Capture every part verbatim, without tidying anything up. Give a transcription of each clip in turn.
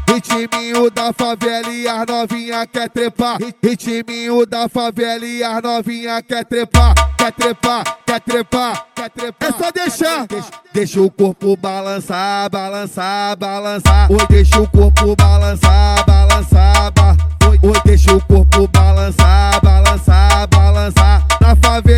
Ritminho da favela e as novinha quer trepar. Ritminho da favela e as novinha quer trepar. Quer trepar, quer trepar, quer trepar. É só deixar. Deixa, deixa o corpo balançar, balançar, balançar. Oi, deixa o corpo balançar, balançar, ba. Oi, oi, deixa o corpo balançar, balançar, balançar. Na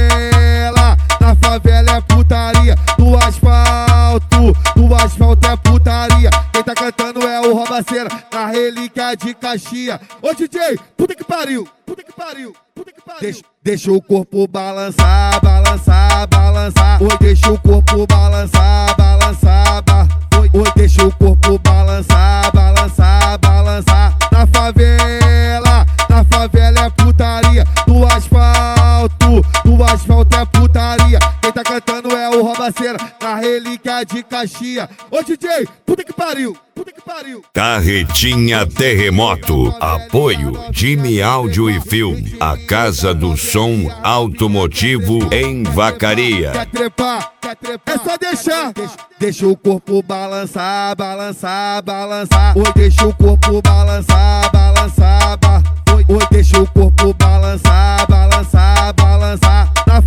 favela, na favela é putaria. No asfalto, no asfalto é putaria. Quem tá cantando é o Robaceira, na relíquia de Caxias. Ô D J, puta que pariu, puta que pariu, puta que pariu. Deixa, deixa o corpo balançar, balançar, balançar. Oi, deixa o corpo balançar, balançar, ba. Oi, oi, deixa o corpo balançar, balançar, balançar. Na favela, na favela é putaria. No asfalto, no asfalto é putaria. Quem tá cantando é o Robaceira, na relíquia de Caxias. Ô D J, puta que pariu, puta que pariu. Carretinha Terremoto. Apoio Jimmy Áudio e Filme. A Casa do Som Automotivo em Vacaria. Quer trepar, quer trepar. É só deixar. Deixa, deixa o corpo balançar, balançar, balançar. Oi, deixa o corpo balançar, balançar, ba. Oi, oi, deixa o corpo balançar, balançar, balançar. Na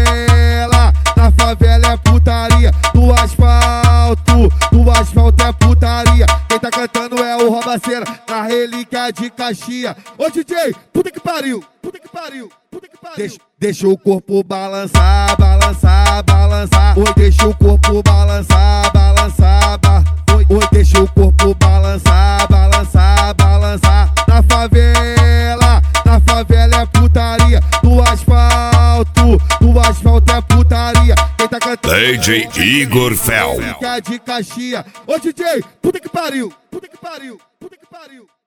favela, na favela é putaria. No asfalto, no asfalto é putaria. Quem tá cantando é o Robaceira, na relíquia de Caxias. Ô D J, puta que pariu, puta que pariu, puta que pariu. Deixa, deixa o corpo balançar, balançar, balançar. Oi, deixa o corpo balançar, balançar, ba. Oi, oi, deixa o corpo balançar, balançar, balançar. Na favela, na favela é putaria. No asfalto, no asfalto é putaria. Quem tá cantando D J Igor Fel. de Caxias. Ô D J, puta que pariu, puta que pariu, puta que pariu.